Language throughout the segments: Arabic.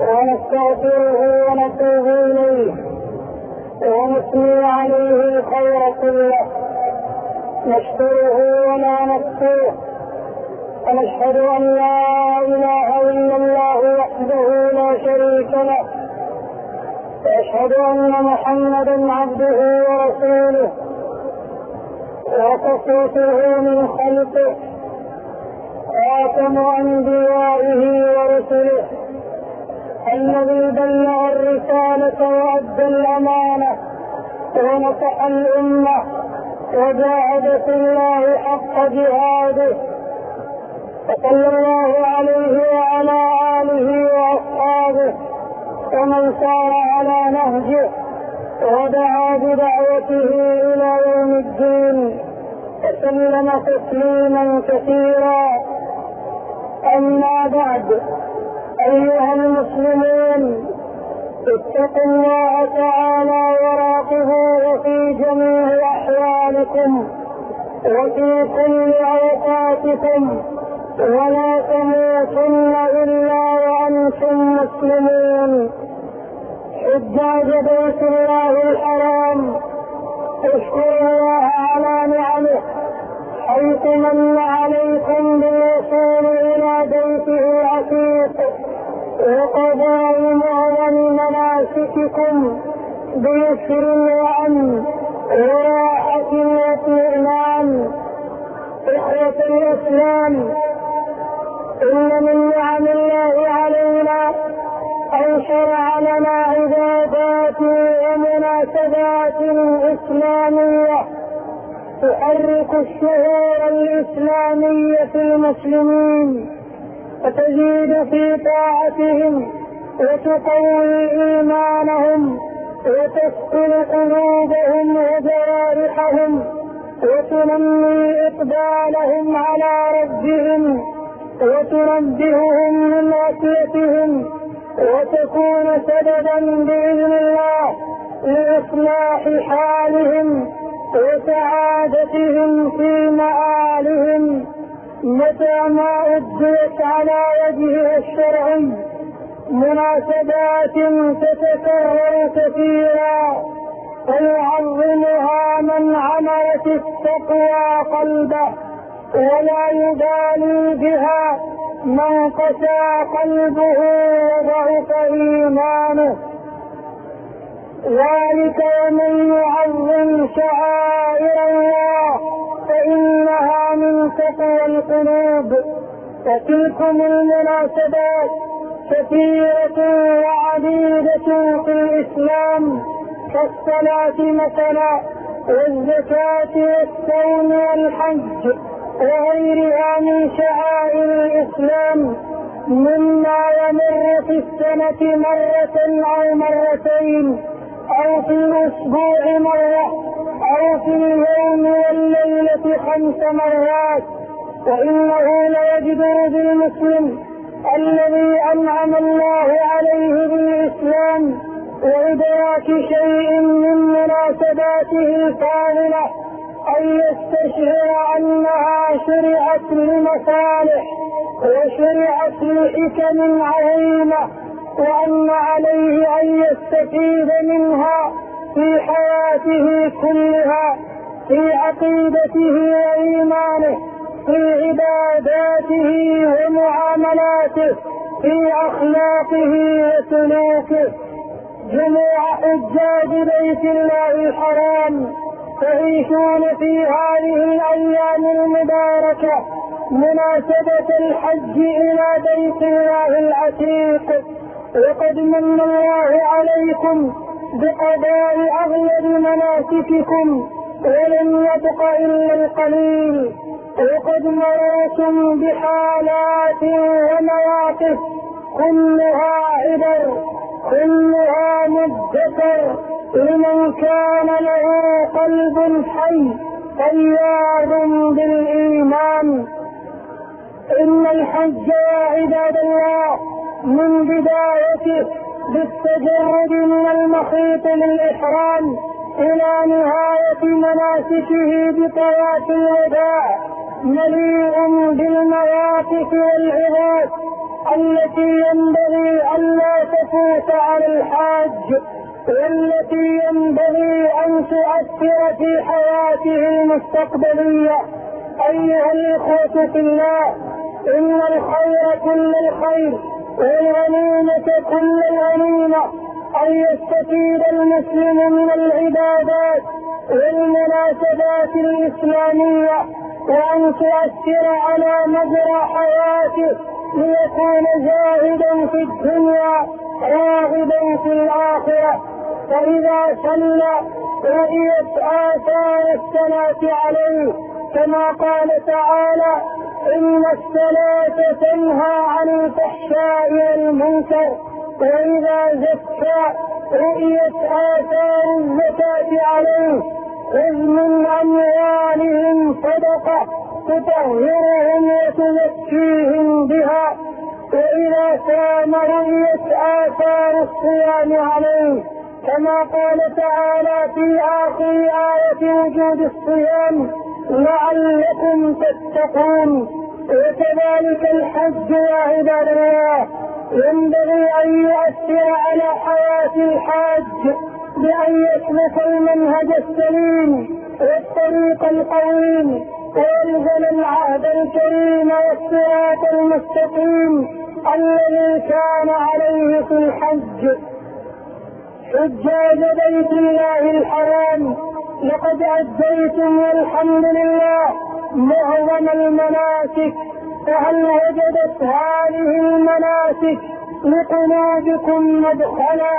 ونستغفره ونتوب إليه ونثني عليه الخير كله، نشكره ولا نكفره، ونشهد أن لا إله إلا الله وحده لا شريك له، وأشهد أن محمدا عبده ورسوله وخصيصه من خلقه، خاتم أنبيائه ورسله، الذي بلغ الرسالة وأدى الأمانة ونصح الأمة وجاهد في الله حق جهاده، صلى الله عليه وعلى آله وأصحابه ومن سار على نهجه ودعا بدعوته إلى يوم الدين وسلم تسليما كثيرا. أما بعد، أيها المسلمون، اتقوا الله تعالى وراقبوه في جميع أحوالكم وفي كل أوقاتكم، ولا تموتن إلا وأنتم مسلمون. حجاج بيت الله الحرام، اشكروا الله على نعمه حيث من عليكم بالوصول إلى بيته العتيق وقضاء معظم مناسككم بيسر وأمن وراحة واطمئنان. إخوة الإسلام، إن من نعم الله علينا أن شرع لنا عبادات ومناسبات إسلامية تحرك الشعور الإسلامي في المسلمين وتزيد في طاعتهم وتقوي إيمانهم وتسكن قلوبهم وجوارحهم وتنمي إقبالهم على ربهم وتنبههم من عصيتهم وتكون سببا بإذن الله لإصلاح حالهم وسعادتهم في مآلهم متى ما أدت على وجهها الشرعي مناسبات تتكرر كثيرا ويعظمها من عملت التقوى قلبه ولا يبالي بها من قسى قلبه وضعف إيمانه. ذلك ومن يعظم شعائر الله فإنها من تقوى القلوب. فتلكم المناسبات كثيرة وعديدة في الإسلام كالصلاة مثلا والزكاة والصوم والحج وغيرها من شعائر الإسلام، مما يمر في السنة مرة أو مرتين أو في الأسبوع مرة أو في اليوم والليلة 5 مرات. وإنه ليجدر بالمسلم الذي أنعم الله عليه بالإسلام وإدراك شيء من مناسباته الفاضلة أن يستشعر أنها شرعت لمصالح وشرعت لحكم عظيمة، وأن عليه أن يستفيد منها في حياته كلها، في عقيدته وإيمانه، في عباداته ومعاملاته، في أخلاقه وسلوكه. جميع حجاج بيت الله الحرام تعيشون في هذه الأيام المباركة مناسبة الحج إلى بيت الله العتيق، وقد من الله عليكم بقضاء أغلب مناسككم ولم يبق إلا القليل، وقد مررتم بحالات ومواقف كلها عبر، كلها مدكر لمن كان له قلب حي فياض بالإيمان. إن الحج يا عباد الله من بدايته بالتجرد من المخيط للإحرام إلى نهاية مناسكه بطواف الوداع مليء بالمواقف والعظات التي ينبغي ألا على الحاج والتي ينبغي أن تؤثر في حياته المستقبلية. أيها الإخوة في الله، إن الخير كل الخير والغنيمة كل الغنيمة أن يستفيد المسلم من العبادات والمناسبات الإسلامية وأن تؤثر على مجرى حياته ليكون زاهدا في الدنيا راغبا في الآخرة. فإذا صلى رؤيت آثار الصلاة عليه كما قال تعالى: إن الصلاة تنهى عن الفحشاء والمنكر. وإذا زكى رؤيت آثار الزكاة عليه: خذ من أموالهم صدقة تطهرهم وتزكيهم بها. وإذا صام رؤيت آثار الصيام عليه كما قال تعالى في آخر آية وجود الصيام: لعلكم تتقون. وكذلك الحج يا عباد الله ينبغي أن يؤثر على حياة الحاج بأن يسلك المنهج السليم والطريق القويم ويلزم العهد الكريم والصراط المستقيم الذي كان عليه في الحج. حجاج بيت الله الحرام، لقد أديتم والحمد لله معظم المناسك، فهل وجدت هذه المناسك لقلوبكم مدخلا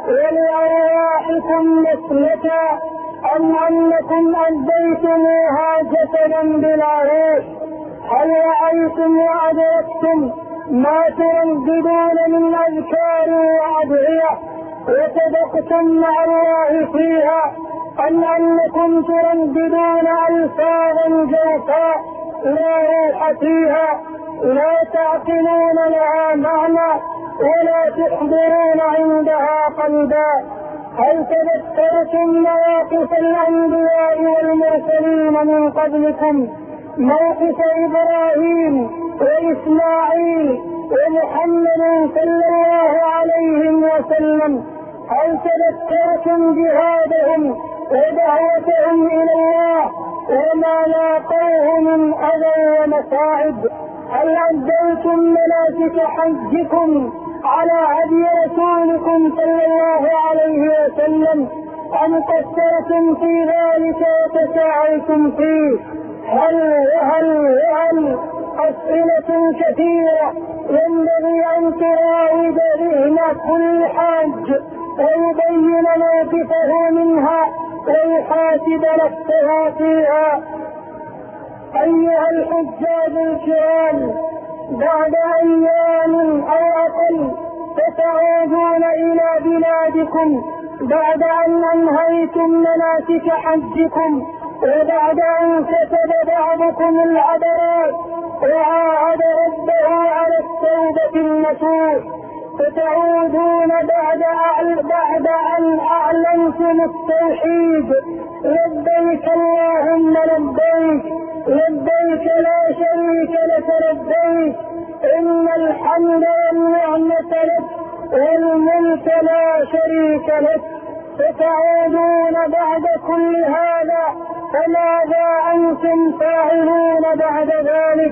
ولأرواحكم مسلكا، أم أنكم أديتموها جسدا بلا روح؟ هل رأيتم وأدركتم ما ترددون من أذكار وأدعية وصدقتم مع الله فيها، أم أنكم ترددون ألفاظا جوفاء لا روح فيها لا تعقلون لها معنى ولا تحضرون عندها قلبا؟ هل تذكرتم مواقف الأنبياء والمرسلين من قبلكم، موقف إبراهيم وإسماعيل ومحمد صلى الله عليه وسلم؟ هل تذكرتم جهادهم ودعوتهم إلى الله وما لاقوه من أذى ومصاعب؟ هل أديتم مناسك حجكم على هدي رسولكم صلى الله عليه وسلم، أم قصرتم في ذلك وتساهلتم فيه؟ هل أسئلة كثيرة ينبغي أن تراود ذهن كل حاج ويبين موقفه منها ويحاسب نفسه فيها. أيها الحجاج الكرام، بعد أيام أو أقل ستعودون إلى بلادكم بعد أن أنهيتم مناسك حجكم وبعد أن كتب بعضكم العبرات وعاهد ربه على التوبة النصوح. ستعودون بعد أن أعلنتم التوحيد: لبيك اللهم لبيك، لبيك لا شريك لك لبيك، إن الحمد والنعمة لك والملك لا شريك لك. ستعودون بعد كل هذا، فماذا أنتم فاعلون بعد ذلك؟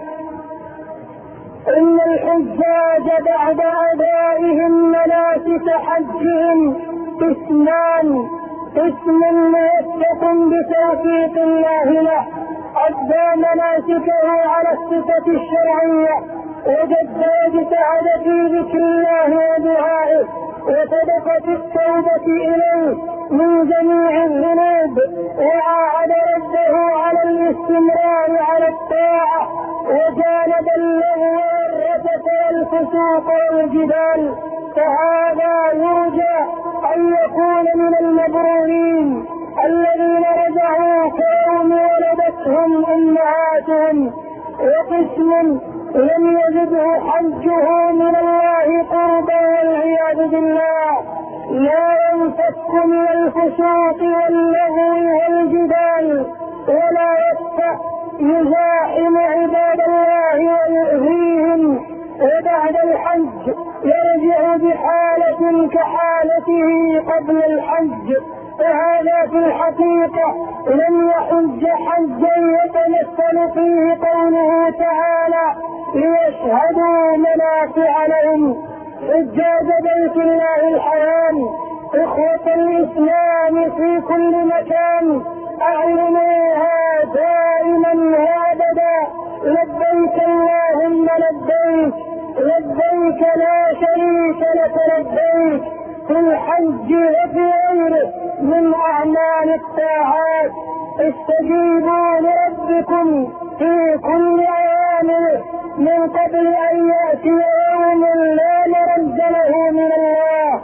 إن الحجاج بعد أدائهم مناسك حجهم قسمان: قسم موفق بتوفيق الله له أدى مناسكه على الصفة الشرعية واجتهد في ذكر الله ودعائه وصدقة التوبة إليه من جميع الذنوب وعاهد ربه على الاستمرار على الطاعة وجانب اللغو والرفث والفسوق والجدال، فهذا يرجى أن يكون من المبرورين الذين رجعوا كيوم ولدتهم أمهاتهم. وقسم لم يزده حجه من الله قربا والعياذ بالله، لا ينفك من الفسوق واللغو والجدال ولا يفتح يزاحم عباد الله ويؤذيهم، وبعد الحج يرجع بحالة حالة كحالته قبل الحج، فهذا في الحقيقة لم يحج حجا يتمثل فيه قوله تعالى ليشهدوا منافع لهم. حجاج بيت الله الحرام إخوة الإسلام في كل مكان أعلنوها دائما وأبدا: لبيك اللهم لبيك، لبيك لا شريك لك لبيك، في الحج وفي غيره من أعمال الطاعات. استجيبوا لربكم في كل أوامره من قبل أن يأتي يوم لا مرد له من الله.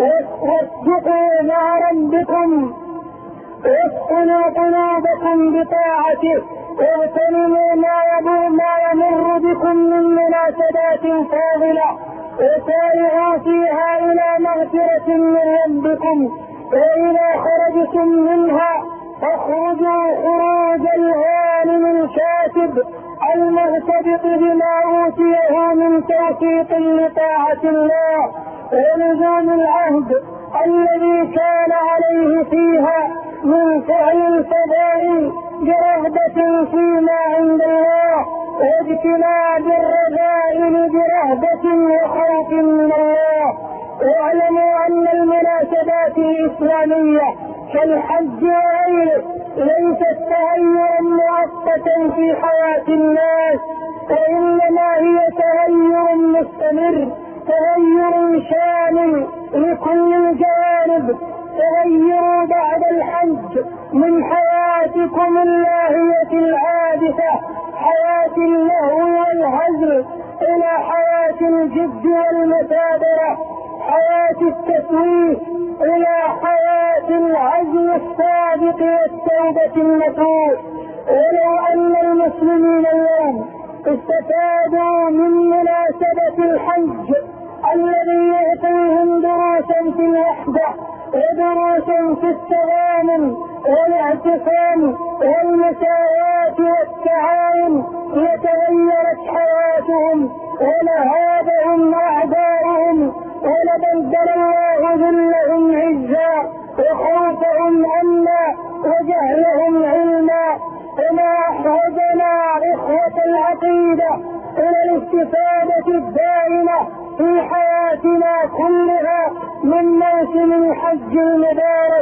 واصدقوا مع ربكم، واسقنوا قلوبكم بطاعته، واغتنموا ما يمر بكم من مناسبات فاضلة، وسارعوا فيها إلى مغفرة من ربكم. وإذا خرجتم منها فاخرجوا خروج الغانم الكاتب المرتبط بما أوتيه من توفيق لطاعة الله ولزوم العهد الذي كان عليه فيها من فعل الفضائل برغبة فيما عند الله، واجتناب الرذائل برهبة وخوف من الله. واعلموا أن المناسبات الإسلامية كالحج وغيره ليست تغيرا مؤقتا في حياة الناس، وإنما هي تغير مستمر، تغير شامل لكل الجوانب. تغيروا بعد الحج من حياتكم اللاهية العابثة، حياة اللهو والهزل، إلى حياة الجد والمثابرة، حياة التسويف إلى حياة العزم الصادق والتوبة النصوح. ولو أن المسلمين اليوم استفادوا من مناسبة الحج الذي يعطيهم دروسا في الوحدة ودروسا في التضامن والاعتصام والمساواة والتعاون، لتغيرت حياتهم ولهابهم أعداؤهم، ولبدل الله ذلهم عزا وخوفهم أمنا وجهلهم علما. وما أحوجنا إخوة العقيدة إلى الاستفادة الدائمة في حياتنا كلها من موسم الحج المبارك،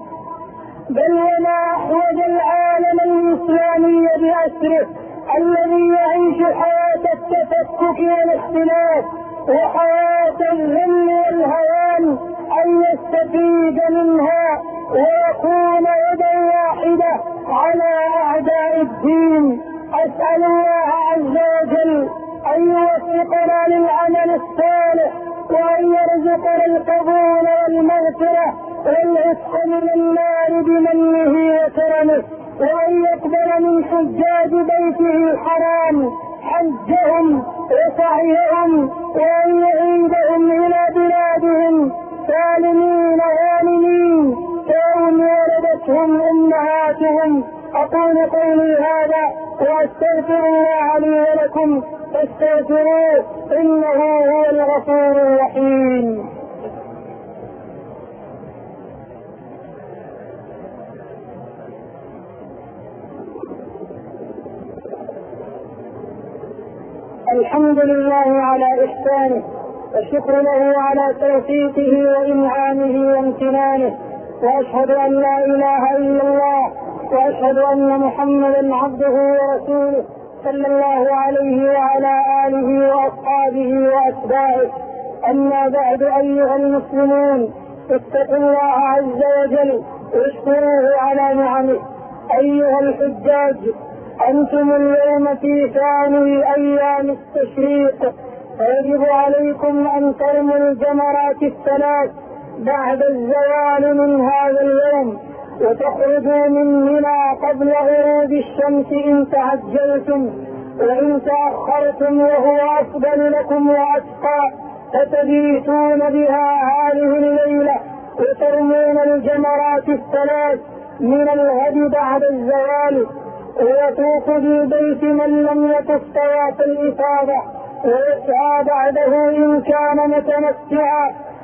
بل وما أحوج العالم الإسلامي بأسره الذي يعيش حياة التفكك والاختلاف وحياة الذل والهوان أن يستفيد منها ويكون يدا واحدة على أعداء الدين. أسأل الله عز وجل أن يوفقنا للعمل الصالح، وأن يرزقنا القبول والمغفرة والعتق من النار بمنه وكرمه، وأن يقبل من حجاج بيته الحرام حجهم وسعيهم، وأن يعيدهم إلى بلادهم سالمين غانمين كأن ولدتهم أمهاتهم. أقول قولي هذا وأستغفر الله لي ولكم فاستغفروه إنه هو الغفور الرحيم. الحمد لله على إحسانه، والشكر له على توفيقه وإنعامه وامتنانه، وأشهد أن لا إله إلا الله، وأشهد أن محمدا عبده ورسوله صلى الله عليه وعلى آله وأصحابه وأتباعه. أما بعد أيها المسلمون، اتقوا الله عز وجل واشكروه على نعمه. أيها الحجاج، أنتم اليوم في ثاني أيام التشريق، فيجب عليكم أن ترموا الجمرات الثلاث بعد الزوال من هذا اليوم، وتخرجوا من منى قبل غروب الشمس إن تعجلتم، وإن تأخرتم وهو أفضل لكم وأتقى فتبيتون بها هذه الليلة وترمون الجمرات الثلاث من الغد بعد الزوال، ويطوف بالبيت من لم يطف طواف الإفاضة، ويسعى بعده إن كان متمتعا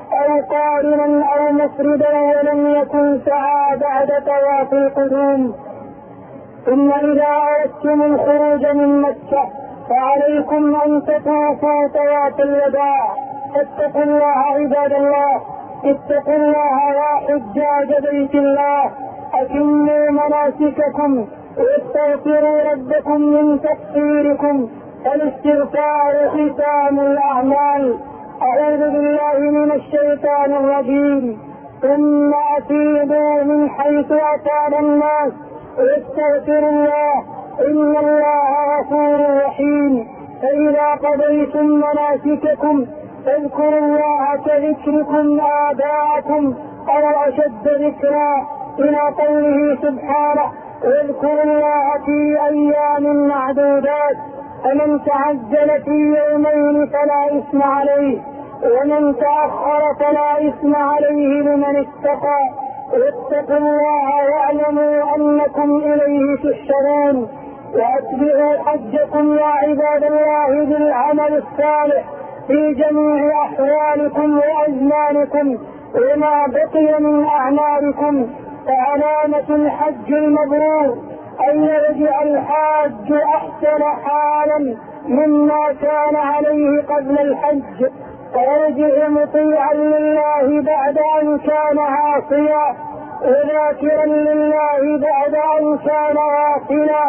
أو قارنا أو مفردا ولم يكن سعى بعد طواف القدوم. ثم إذا أردتم الخروج من مكة فعليكم أن تطوفوا طواف الوداع. فاتقوا الله عباد الله، اتقوا الله يا حجاج بيت الله، أتموا مناسككم واستغفروا ربكم من تقصيركم، فالاستغفار ختام الأعمال. أعوذ بالله من الشيطان الرجيم. ثم أفيضوا من حيث أفاض الناس واستغفروا الله إن الله غفور رحيم. فإذا قضيتم مناسككم فاذكروا الله كذكركم آباءكم أو أشد ذكرا، إلى قوله سبحانه واذكروا الله في أيام معدودات. فمن تعجل في يومين فلا إثم عليه، ومن تأخر فلا إثم عليه لمن اتقى. واتقوا الله واعلموا أنكم إليه تحشرون. وأتبعوا حجكم يا عباد الله بالعمل الصالح في جميع أحوالكم وأزمانكم وما بقي من أعمالكم. فعلامة الحج المبرور أن يرجع الحاج أحسن حالا مما كان عليه قبل الحج، ويرجع مطيعا لله بعد أن كان عاصيا، وذاكرا لله بعد أن كان غافلا،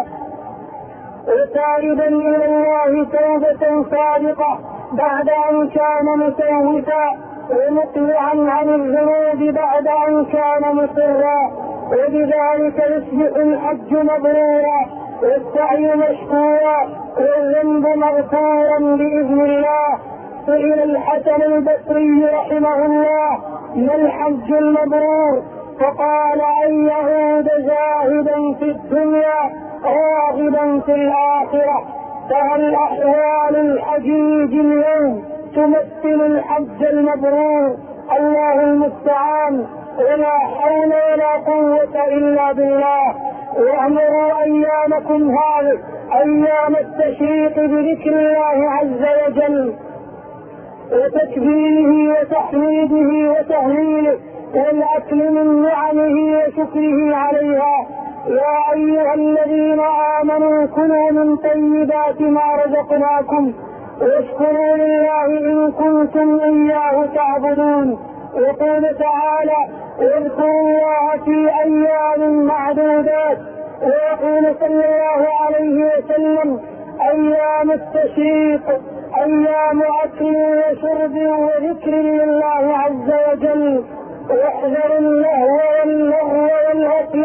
وتائبا إلى الله توبة صادقة بعد أن كان مسوفا، ومقلعا عن الذنوب بعد أن كان مصرا. وبذلك يصبح الحج مبرورا والسعي مشكورا والذنب مغفورا بإذن الله. سئل الحسن البصري رحمه الله ما الحج المبرور؟ فقال أن يعود زاهدا في الدنيا راغبا في الآخرة. فهل أحوال الحجيج اليوم تمثل الحج المبرور؟ الله المستعان، ولا حول ولا قوة إلا بالله. واعمروا أيامكم هذه أيام التشريق بذكر الله عز وجل وتكبيره وتحميده وتهليله والأكل من نعمه وشكره عليها. يا أيها الذين آمنوا كلوا من طيبات ما رزقناكم واشكروا لله إن كنتم إياه تعبدون. وقال تعالى اذكروا الله في أيام معدودات. ويقول صلى الله عليه وسلم أيام التشريق أيام أكل وشرب وذكر لله عز وجل. واحذروا اللهو واللغو والغفل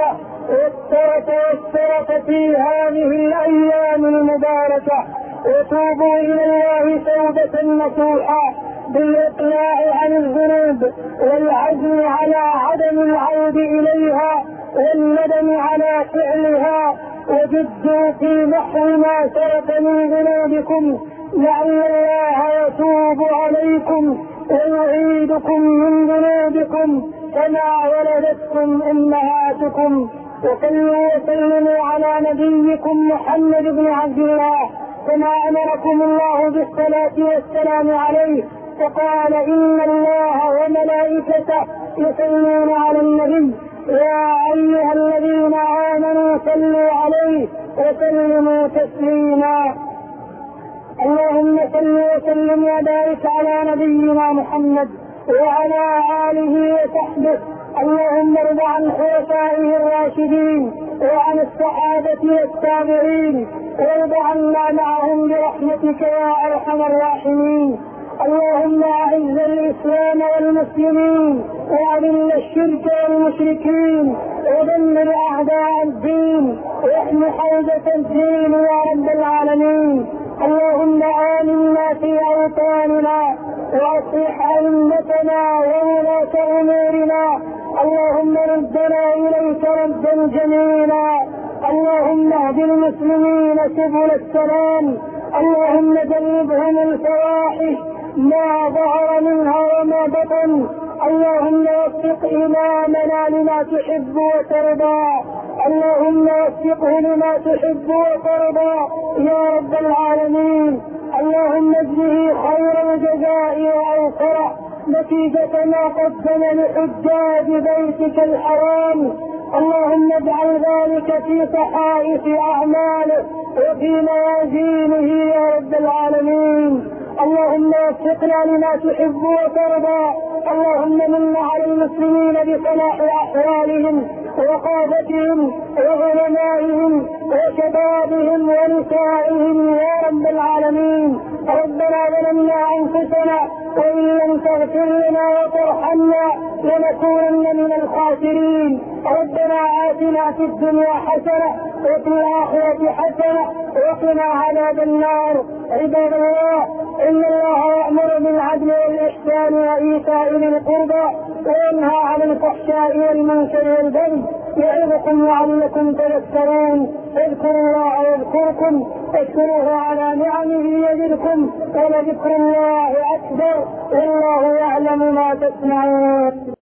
والسرف في هذه الأيام المباركة، وتوبوا إلى الله توبة نصوحا بالإقلاع عن الذنوب والعزم على عدم العود إليها والندم على فعلها، وجدوا في محو ما سرق من ذنوبكم لعل الله يتوب عليكم ويعيدكم من ذنوبكم كما ولدتكم أمهاتكم. وصلوا وسلموا على نبيكم محمد بن عبد الله كما أمركم الله بالصلاة والسلام عليه، فقال إن الله وملائكته يصلون على النبي يا أيها الذين آمنوا صلوا عليه وسلموا تسليما. اللهم صل وسلم وبارك على نبينا محمد وعلى آله وصحبه. اللهم ارض عن خلفائه الراشدين وعن الصحابة والتابعين وارض عنا معهم برحمتك يا أرحم الراحمين. اللهم أعز الإسلام والمسلمين وأذل الشرك والمشركين ودمر أعداء الدين واحم حوزة الدين يا رب العالمين. اللهم آمنا في أوطاننا وأصلح أئمتنا وولاة أمورنا. اللهم ردنا إليك ردا جميلا. اللهم اهد المسلمين سبل السلام. اللهم جنبهم الفواحش ما ظهر منها وما بطن. اللهم وفق إمامنا لما تحب وترضى. اللهم وفقه لما تحب وترضى يا رب العالمين. اللهم اجزه خير الجزاء وأوفره نتيجة ما قدم لحجاج بيتك الحرام. اللهم اجعل ذلك في صحائف أعماله وفي موازينه يا رب العالمين. اللهم وفقنا لما تحب وترضى. اللهم من على المسلمين بصلاح أحوالهم ووقافتهم وغنمائهم وشبابهم ونسائهم يا رب العالمين. ربنا ظلمنا أنفسنا وإن لم تغفر لنا وترحمنا لنكونن من الخاسرين. ربنا آتنا في الدنيا حسنة وفي الآخرة حسنة وقنا عذاب النار. عباد الله، إن الله يأمر بالعدل والإحسان وإيتاء ذي القربى وينهى عن الفحشاء والمنكر والبغي يعظكم لعلكم تذكرون. اذكروا الله يذكركم واشكروه على نعمه يزدكم ولذكر الله أكبر والله يعلم ما تصنعون.